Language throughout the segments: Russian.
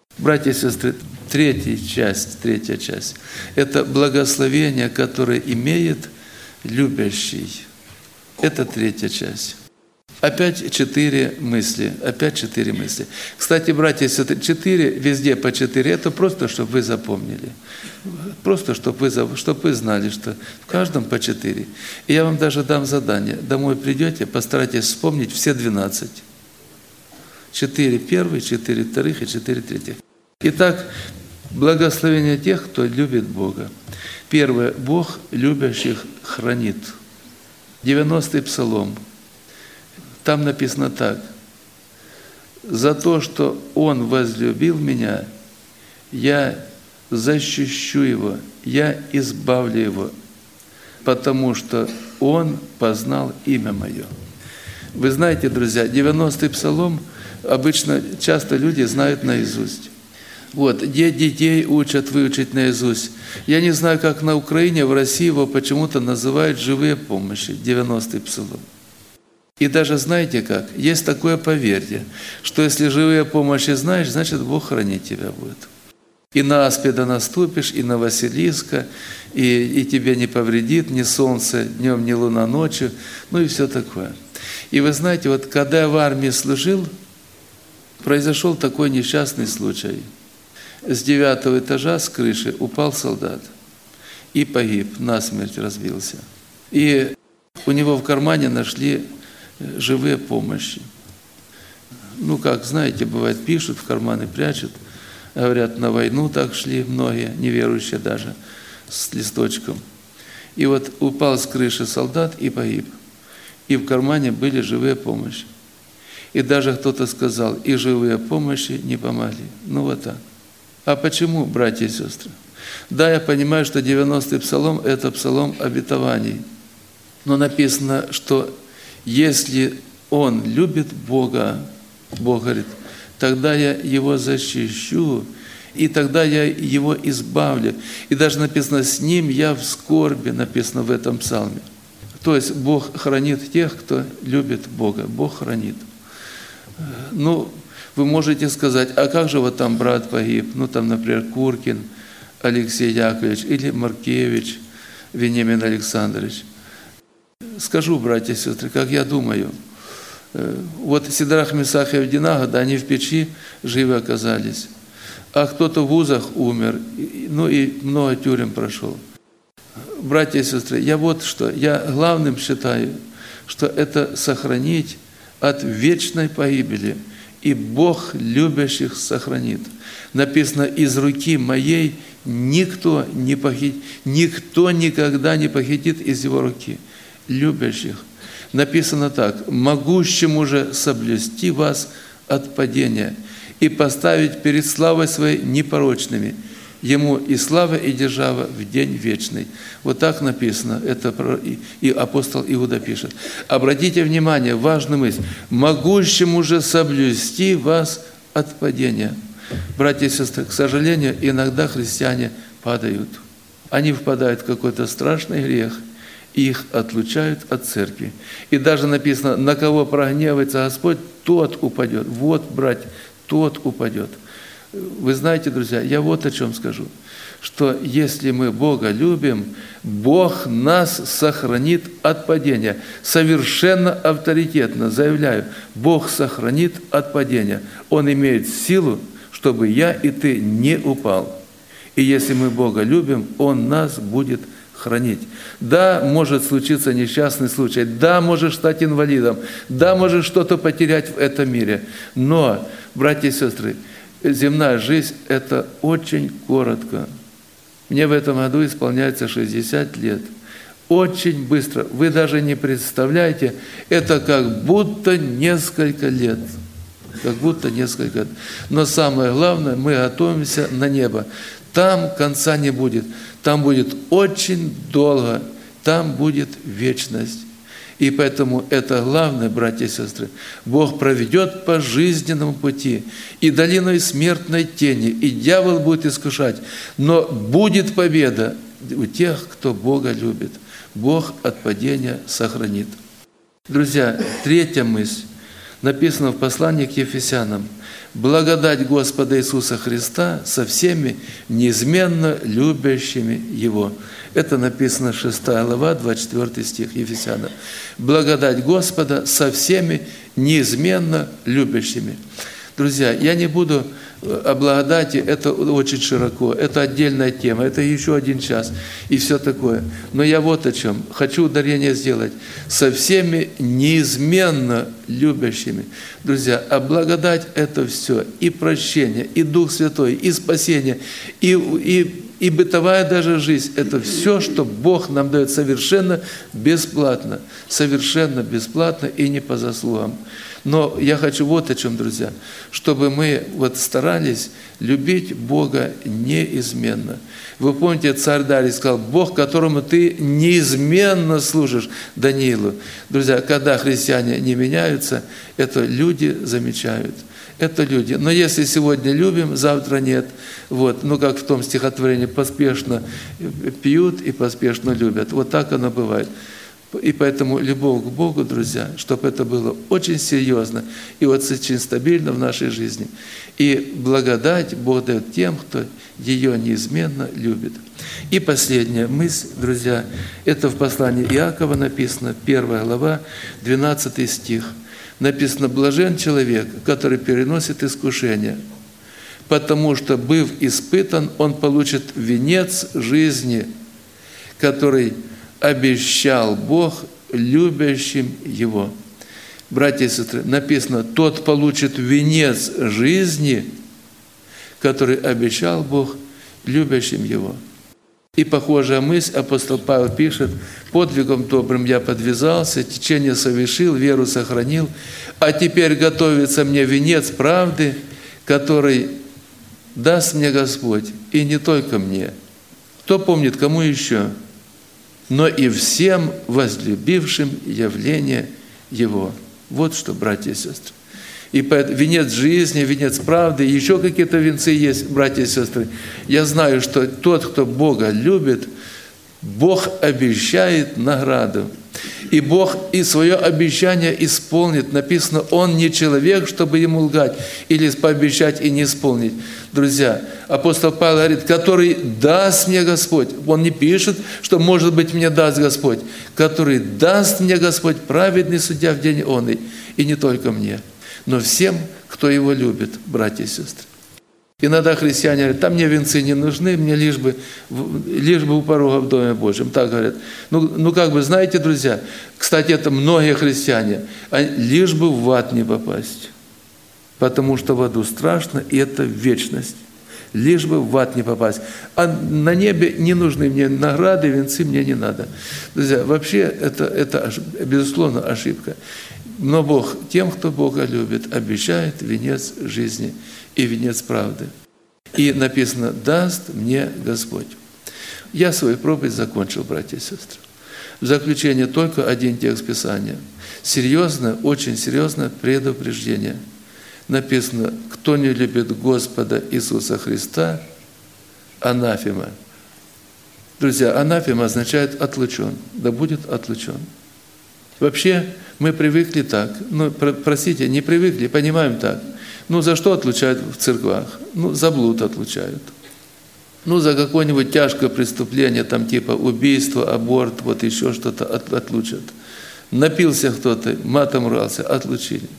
Братья и сестры, третья часть – это благословение, которое имеет любящий. Это третья часть. Опять 4 мысли. Кстати, братья и сестры, 4, везде по 4, это просто, чтобы вы запомнили. Просто, чтобы вы знали, что в каждом по 4. И я вам даже дам задание. Домой придете, постарайтесь вспомнить все 12. 4 первых, 4 вторых и 4 третьих. Итак, благословение тех, кто любит Бога. Первое. Бог любящих хранит. 90-й псалом. Там написано так. «За то, что Он возлюбил меня, я защищу Его, я избавлю Его, потому что Он познал имя Мое». Вы знаете, друзья, 90-й псалом обычно часто люди знают наизусть. Вот, где детей учат выучить наизусть. Я не знаю, как на Украине, в России его почему-то называют «живые помощи», 90-й псалом. И даже знаете как? Есть такое поверье, что если живые помощи знаешь, значит Бог хранить тебя будет. И на аспида наступишь, и на Василиска, и тебе не повредит ни солнце днем, ни луна ночью, ну и все такое. И вы знаете, вот когда я в армии служил, произошел такой несчастный случай. С 9-го этажа, с крыши, упал солдат и погиб, насмерть разбился. И у него в кармане нашли живые помощи. Ну, как, знаете, бывает, пишут, в карманы прячут. Говорят, на войну так шли многие, неверующие даже, с листочком. И вот упал с крыши солдат и погиб. И в кармане были живые помощи. И даже кто-то сказал, и живые помощи не помогли. Ну, вот так. А почему, братья и сестры? Да, я понимаю, что 90-й псалом – это псалом обетований. Но написано, что если он любит Бога, Бог говорит, тогда я его защищу, и тогда я его избавлю. И даже написано, с ним я в скорби, написано в этом псалме. То есть Бог хранит тех, кто любит Бога. Бог хранит. Ну, вы можете сказать, а как же вот там брат погиб? Ну, там, например, Куркин Алексей Яковлевич или Маркевич Вениамин Александрович. Скажу, братья и сестры, как я думаю. Вот Сидрах, Месах и Авдинага, да, они в печи живы оказались. А кто-то в вузах умер, ну и много тюрем прошел. Братья и сестры, я вот что, я главным считаю, что это сохранить от вечной погибели. И Бог любящих сохранит. Написано, из руки моей никто никогда не похитит из его руки. Любящих. Написано так, могущему же соблюсти вас от падения и поставить перед славой своей непорочными. Ему и слава, и держава в день вечный. Вот так написано, это и апостол Иуда пишет. Обратите внимание, важная мысль. Могущему же соблюсти вас от падения. Братья и сестры, к сожалению, иногда христиане падают. Они впадают в какой-то страшный грех, и их отлучают от церкви. И даже написано, на кого прогневается Господь, тот упадет. Вот, братья, тот упадет. Вы знаете, друзья, я вот о чем скажу, что если мы Бога любим, Бог нас сохранит от падения. Совершенно авторитетно заявляю, Бог сохранит от падения. Он имеет силу, чтобы я и ты не упал. И если мы Бога любим, Он нас будет хранить. Да, может случиться несчастный случай, да, можешь стать инвалидом, да, можешь что-то потерять в этом мире. Но, братья и сестры, земная жизнь – это очень коротко. Мне в этом году исполняется 60 лет. Очень быстро. Вы даже не представляете, это как будто несколько лет. Как будто несколько лет. Но самое главное, мы готовимся на небо. Там конца не будет. Там будет очень долго. Там будет вечность. И поэтому это главное, братья и сестры. Бог проведет по жизненному пути и долиной смертной тени, и дьявол будет искушать. Но будет победа у тех, кто Бога любит. Бог от падения сохранит. Друзья, третья мысль написана в послании к Ефесянам. благодать Господа Иисуса Христа со всеми неизменно любящими Его». Это написано 6 глава, 24 стих Ефесянам. Благодать Господа со всеми неизменно любящими. Друзья, я не буду о благодати, это очень широко, это отдельная тема, это еще один час и все такое. Но я вот о чем. Хочу ударение сделать. Со всеми неизменно любящими. Друзья, а благодать – это все. И прощение, и Дух Святой, и спасение, и бытовая даже жизнь – это все, что Бог нам дает совершенно бесплатно и не по заслугам. Но я хочу вот о чем, друзья, чтобы мы вот старались любить Бога неизменно. Вы помните, царь Дарий сказал: «Бог, которому ты неизменно служишь», Даниилу. Друзья, когда христиане не меняются, это люди замечают. Это люди. Но если сегодня любим, завтра нет. Вот. Ну, как в том стихотворении: «Поспешно пьют и поспешно любят». Вот так оно бывает. И поэтому любовь к Богу, друзья, чтобы это было очень серьезно и вот очень стабильно в нашей жизни. И благодать Бог дает тем, кто ее неизменно любит. И последняя мысль, друзья, это в послании Иакова написано, 1 глава, 12 стих. Написано: «Блажен человек, который переносит искушение, потому что, быв испытан, он получит венец жизни, который обещал Бог любящим Его». Братья и сестры, написано: «Тот получит венец жизни, который обещал Бог любящим Его». И похожая мысль апостол Павел пишет: «Подвигом добрым я подвязался, течение совершил, веру сохранил, а теперь готовится мне венец правды, который даст мне Господь, и не только мне». Кто помнит, кому еще? «Но и всем возлюбившим явление Его». Вот что, братья и сестры. И венец жизни, венец правды, еще какие-то венцы есть, братья и сестры. Я знаю, что тот, кто Бога любит, Бог обещает награду. И Бог и свое обещание исполнит. Написано: «Он не человек, чтобы ему лгать или пообещать и не исполнить». Друзья, апостол Павел говорит: «Который даст мне Господь». Он не пишет, что, может быть, мне даст Господь. «Который даст мне Господь, праведный судья в день онный». И не только мне, но всем, кто Его любит, братья и сестры. Иногда христиане говорят: «Там мне венцы не нужны, мне лишь бы у порога в Доме Божьем». Так говорят. Ну как бы, знаете, друзья, кстати, это многие христиане, лишь бы в ад не попасть. Потому что в аду страшно, и это вечность. Лишь бы в ад не попасть. А на небе не нужны мне награды, венцы мне не надо. Друзья, вообще это безусловно ошибка. Но Бог тем, кто Бога любит, обещает венец жизни и венец правды. И написано: «Даст мне Господь». Я свою проповедь закончил, братья и сестры. В заключение только один текст Писания. Серьезное, очень серьезное предупреждение. Написано: «Кто не любит Господа Иисуса Христа, анафема». Друзья, анафема означает отлучен, да будет отлучен. Вообще, мы привыкли так. Простите, не привыкли, понимаем так. За что отлучают в церквах? За блуд отлучают. За какое-нибудь тяжкое преступление, там типа убийство, аборт, вот еще что-то отлучат. Напился кто-то, матом ругался, отлучили.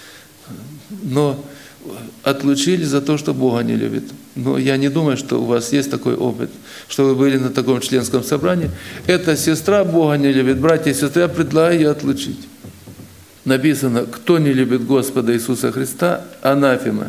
Но отлучили за то, что Бога не любит. Но я не думаю, что у вас есть такой опыт, что вы были на таком членском собрании. Эта сестра Бога не любит. Братья и сестры, я предлагаю ее отлучить. Написано: «Кто не любит Господа Иисуса Христа, анафема».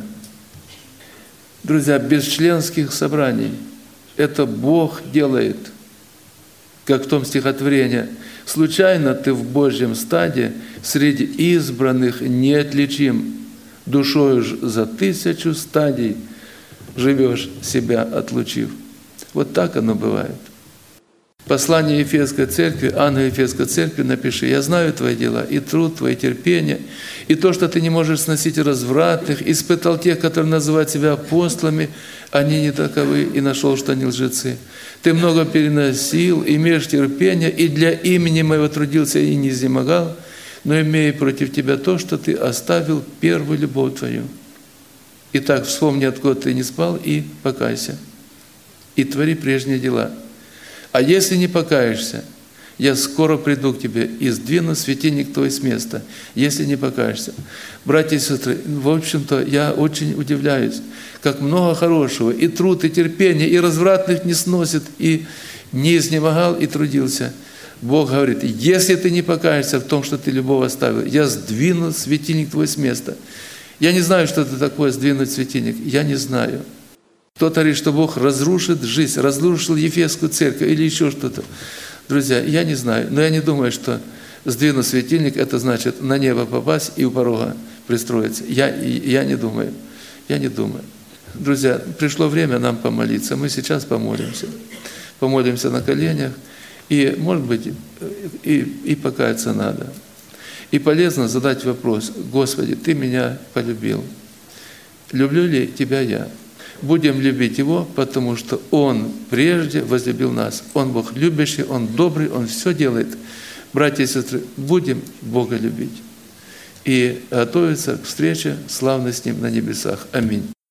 Друзья, без членских собраний это Бог делает. Как в том стихотворении: «Случайно ты в Божьем стаде среди избранных неотличим, душою ж за 1000 стадий живешь, себя отлучив». Вот так оно бывает. Послание Ефесской церкви, ангел Ефесской церкви напиши: «Я знаю твои дела, и труд твой, и терпение, и то, что ты не можешь сносить развратных, испытал тех, которые называют себя апостолами, они не таковы, и нашел, что они лжецы. Ты много переносил, имеешь терпение, и для имени моего трудился и не изнемогал, но имея против тебя то, что ты оставил первую любовь твою». Итак, вспомни, откуда ты не спал, и покайся. И твори прежние дела. А если не покаешься, я скоро приду к тебе и сдвину светильник твой с места, если не покаешься. Братья и сестры, в общем-то, я очень удивляюсь, как много хорошего, и труд, и терпение, и развратных не сносит, и не изнемогал, и трудился. Бог говорит, если ты не покаешься в том, что ты любовь оставил, я сдвину светильник твой с места. Я не знаю, что это такое сдвинуть светильник, я не знаю. Кто-то говорит, что Бог разрушит жизнь, разрушил Ефесскую церковь или еще что-то. Друзья, я не знаю, но я не думаю, что сдвинуть светильник, это значит на небо попасть и у порога пристроиться. Я не думаю, я не думаю. Друзья, пришло время нам помолиться, мы сейчас помолимся. Помолимся на коленях, и, может быть, и покаяться надо. И полезно задать вопрос: Господи, Ты меня полюбил. Люблю ли Тебя я? Будем любить Его, потому что Он прежде возлюбил нас. Он Бог любящий, Он добрый, Он все делает. Братья и сестры, будем Бога любить и готовиться к встрече славной с Ним на небесах. Аминь.